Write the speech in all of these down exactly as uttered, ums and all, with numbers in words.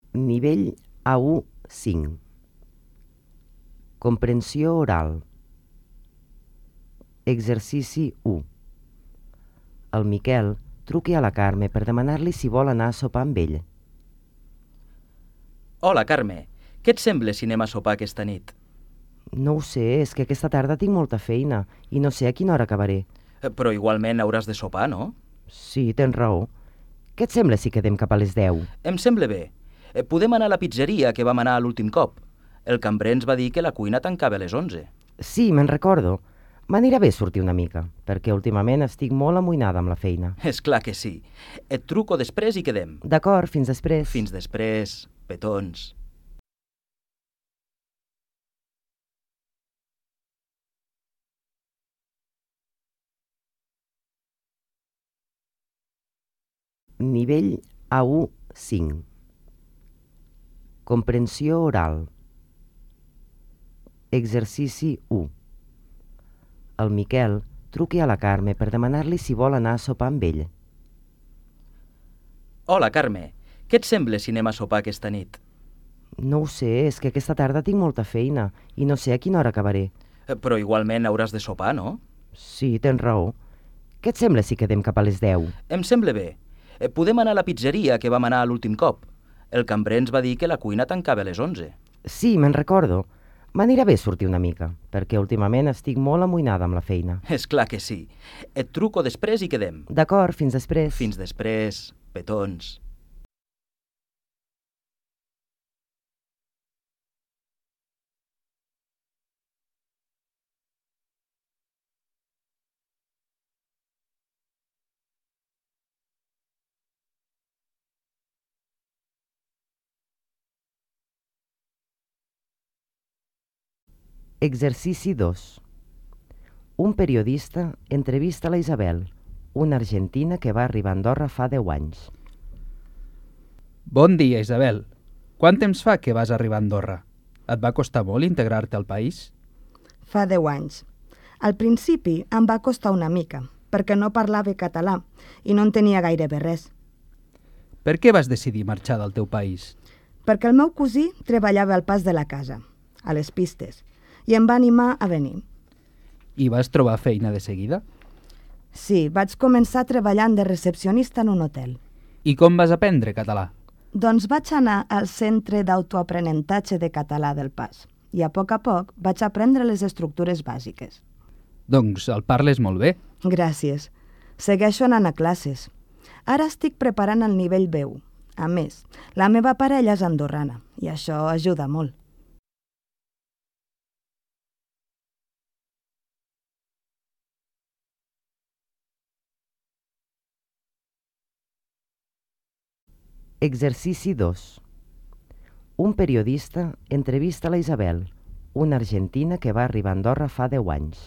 Nivell A u cinc. Comprensió oral. Exercici u. El Miquel truqui a la Carme per demanar-li si vol anar a sopar amb ell. Hola, Carme. Què et sembla si anem a sopar aquesta nit? No ho sé, és que aquesta tarda tinc molta feina i no sé a quina hora acabaré. Eh, Però igualment hauràs de sopar, no? Sí, tens raó. Què et sembla si quedem cap a les deu? Em sembla bé. Eh, Podem anar a la pizzeria que vam anar l'últim cop. El cambrer ens va dir que la cuina tancava a les onze. Sí, me'n recordo. M'anirà bé sortir una mica, perquè últimament estic molt amoïnada amb la feina. És clar que sí. Et truco després i quedem. D'acord, fins després. Fins després, petons. Nivell A u cinc. Comprensió oral. Exercici u. El Miquel truqui a la Carme per demanar-li si vol anar a sopar amb ell. Hola, Carme. Què et sembla si anem a sopar aquesta nit? No ho sé, és que aquesta tarda tinc molta feina i no sé a quina hora acabaré. Eh, Però igualment hauràs de sopar, no? Sí, tens raó. Què et sembla si quedem cap a les deu? Em sembla bé. Eh, Podem anar a la pizzeria que vam anar l'últim cop. El cambrer ens va dir que la cuina tancava a les onze. Sí, me'n recordo. M'anirà bé sortir una mica, perquè últimament estic molt amoïnada amb la feina. És clar que sí. Et truco després i quedem. D'acord, fins després. Fins després, petons. Exercici dos. Un periodista entrevista la Isabel, una argentina que va arribar a Andorra fa deu anys. Bon dia, Isabel. Quant temps fa que vas arribar a Andorra? Et va costar molt integrar-te al país? Fa deu anys. Al principi em va costar una mica, perquè no parlava català i no entenia gairebé res. Per què vas decidir marxar del teu país? Perquè el meu cosí treballava al pas de la casa, a les pistes, i em va animar a venir. I vas trobar feina de seguida? Sí, vaig començar treballant de recepcionista en un hotel. I com vas aprendre català? Doncs vaig anar al Centre d'Autoaprenentatge de Català del Pas i a poc a poc vaig aprendre les estructures bàsiques. Doncs el parles molt bé. Gràcies. Segueixo anant a classes. Ara estic preparant el nivell B u. A més, la meva parella és andorrana i això ajuda molt. Exercici dos. Un periodista entrevista la Isabel, una argentina que va arribar a Andorra fa deu anys.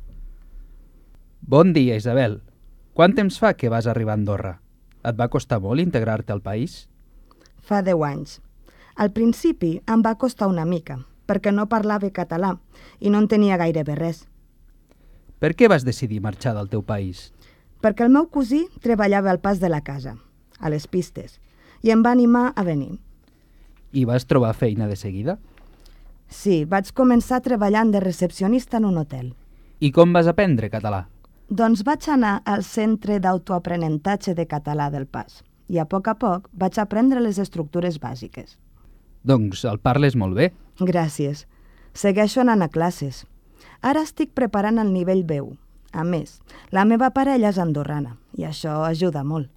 Bon dia, Isabel. Quant temps fa que vas arribar a Andorra? Et va costar molt integrar-te al país? Fa deu anys. Al principi em va costar una mica, perquè no parlava català i no entenia gairebé res. Per què vas decidir marxar del teu país? Perquè el meu cosí treballava al pas de la casa, a les pistes, i em va animar a venir. I vas trobar feina de seguida? Sí, vaig començar treballant de recepcionista en un hotel. I com vas aprendre català? Doncs vaig anar al Centre d'Autoaprenentatge de Català del Pas i a poc a poc vaig aprendre les estructures bàsiques. Doncs el parles molt bé. Gràcies. Segueixo anant a classes. Ara estic preparant el nivell B u. A més, la meva parella és andorrana i això ajuda molt.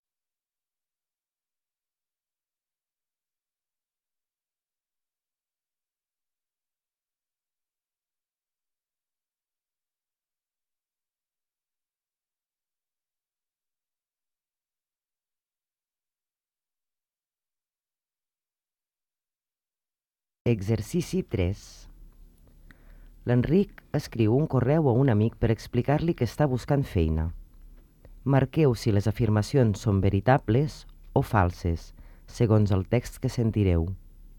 Exercici tres. L'Enric escriu un correu a un amic per explicar-li que està buscant feina. Marqueu si les afirmacions són veritables o falses, segons el text que sentireu.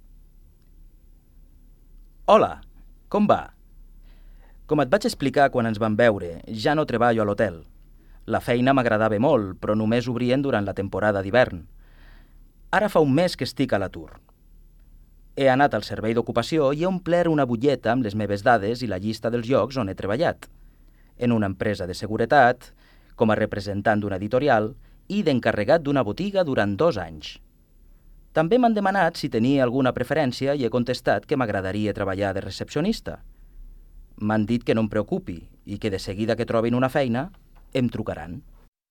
Hola, com va? Com et vaig explicar quan ens vam veure, ja no treballo a l'hotel. La feina m'agradava molt, però només obrien durant la temporada d'hivern. Ara fa un mes que estic a l'atur. He anat al servei d'ocupació i he omplert una butlleta amb les meves dades i la llista dels llocs on he treballat. En una empresa de seguretat, com a representant d'una editorial i d'encarregat d'una botiga durant dos anys. També m'han demanat si tenia alguna preferència i he contestat que m'agradaria treballar de recepcionista. M'han dit que no em preocupi i que de seguida que trobin una feina em trucaran.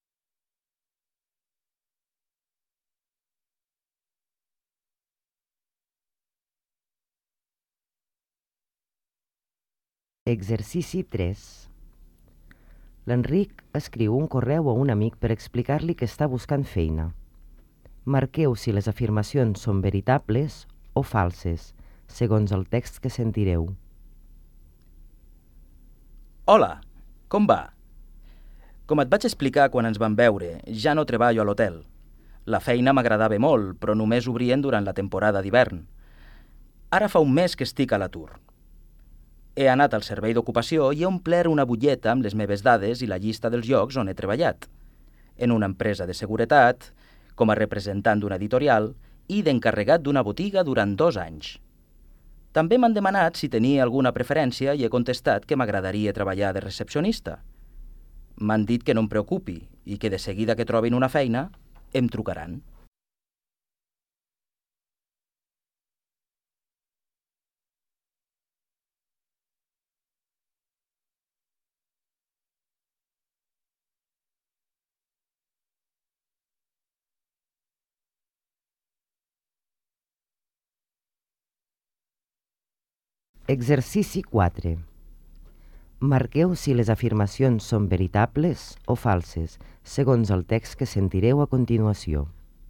Exercici tres. L'Enric escriu un correu a un amic per explicar-li que està buscant feina. Marqueu si les afirmacions són veritables o falses, segons el text que sentireu. Hola, com va? Com et vaig explicar quan ens vam veure, ja no treballo a l'hotel. La feina m'agradava molt, però només obrien durant la temporada d'hivern. Ara fa un mes que estic a l'atur. He anat al servei d'ocupació i he omplert una butlleta amb les meves dades i la llista dels llocs on he treballat. En una empresa de seguretat, com a representant d'una editorial i d'encarregat d'una botiga durant dos anys. També m'han demanat si tenia alguna preferència i he contestat que m'agradaria treballar de recepcionista. M'han dit que no em preocupi i que de seguida que trobin una feina em trucaran. Exercici quatre. Marqueu si les afirmacions són veritables o falses, segons el text que sentireu a continuació.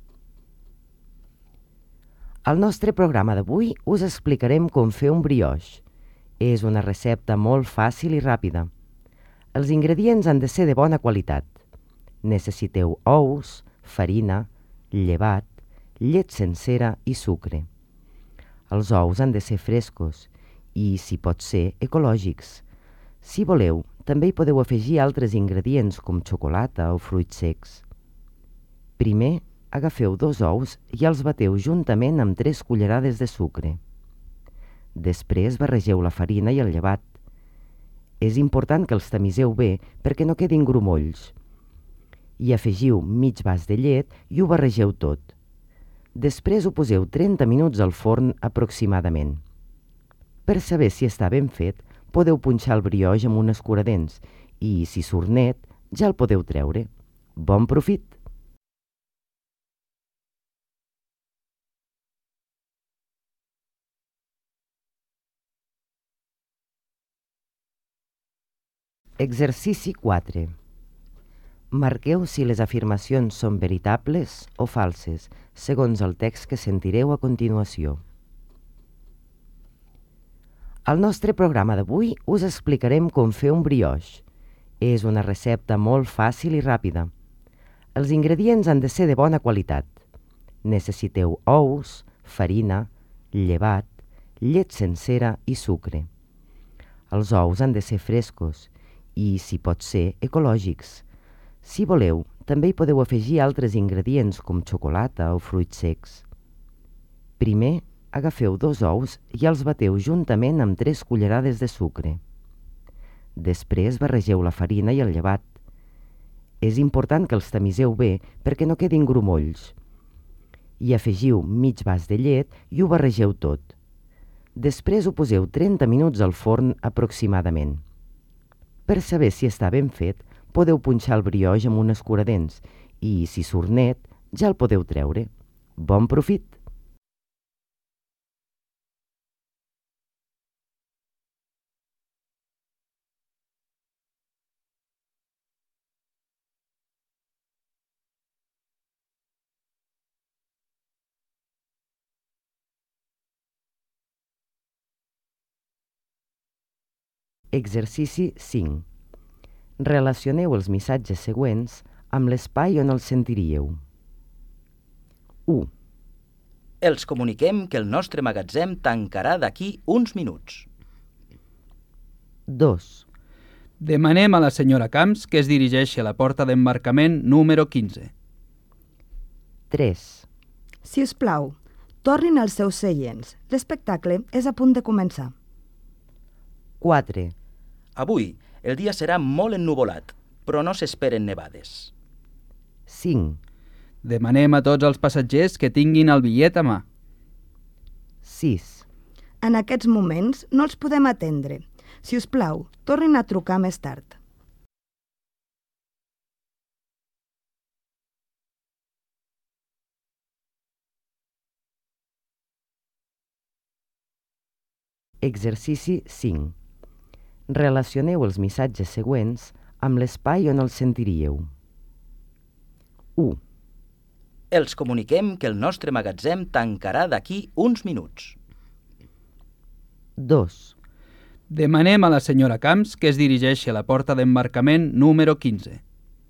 Al nostre programa d'avui us explicarem com fer un brioix. És una recepta molt fàcil i ràpida. Els ingredients han de ser de bona qualitat. Necessiteu ous, farina, llevat, llet sencera i sucre. Els ous han de ser frescos i, si pot ser, ecològics. Si voleu, també hi podeu afegir altres ingredients com xocolata o fruits secs. Primer, agafeu dos ous i els bateu juntament amb tres cullerades de sucre. Després barregeu la farina i el llevat. És important que els tamiseu bé perquè no quedin grumolls. Hi afegiu mig vas de llet i ho barregeu tot. Després ho poseu trenta minuts al forn aproximadament. Per saber si està ben fet, podeu punxar el brioix amb un escuradents i, si surt net, ja el podeu treure. Bon profit! Exercici quatre. Marqueu si les afirmacions són veritables o falses, segons el text que sentireu a continuació. Al nostre programa d'avui us explicarem com fer un brioix. És una recepta molt fàcil i ràpida. Els ingredients han de ser de bona qualitat. Necessiteu ous, farina, llevat, llet sencera i sucre. Els ous han de ser frescos i, si pot ser, ecològics. Si voleu, també hi podeu afegir altres ingredients com xocolata o fruits secs. Primer, agafeu dos ous i els bateu juntament amb tres cullerades de sucre. Després barregeu la farina i el llevat. És important que els tamiseu bé perquè no quedin grumolls. Hi afegiu mig vas de llet i ho barregeu tot. Després ho poseu trenta minuts al forn aproximadament. Per saber si està ben fet, podeu punxar el brioix amb un escuradents i, si surt net, ja el podeu treure. Bon profit! Exercici cinc. Relacioneu els missatges següents amb l'espai on els sentiríeu. u. Els comuniquem que el nostre magatzem tancarà d'aquí uns minuts. dos. Demanem a la senyora Camps que es dirigeixi a la porta d'embarcament número quinze. tres. Si us plau, tornin als seus seients. L'espectacle és a punt de començar. quatre. Avui el dia serà molt ennuvolat, però no s'esperen nevades. cinc. Demanem a tots els passatgers que tinguin el bitllet a mà. sis. En aquests moments no els podem atendre. Si us plau, tornin a trucar més tard. Exercici cinc. Relacioneu els missatges següents amb l'espai on els sentiríeu. u. Els comuniquem que el nostre magatzem tancarà d'aquí uns minuts. dos. Demanem a la senyora Camps que es dirigeixi a la porta d'embarcament número quinze.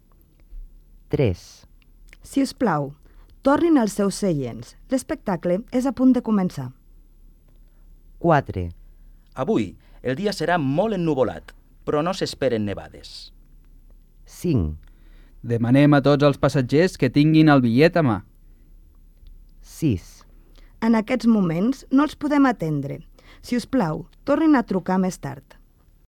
tres. Si us plau, tornin als seus seients. L'espectacle és a punt de començar. quatre. Avui el dia serà molt ennuvolat, però no s'esperen nevades. cinc. Demanem a tots els passatgers que tinguin el bitllet a mà. sis. En aquests moments no els podem atendre. Si us plau, tornin a trucar més tard.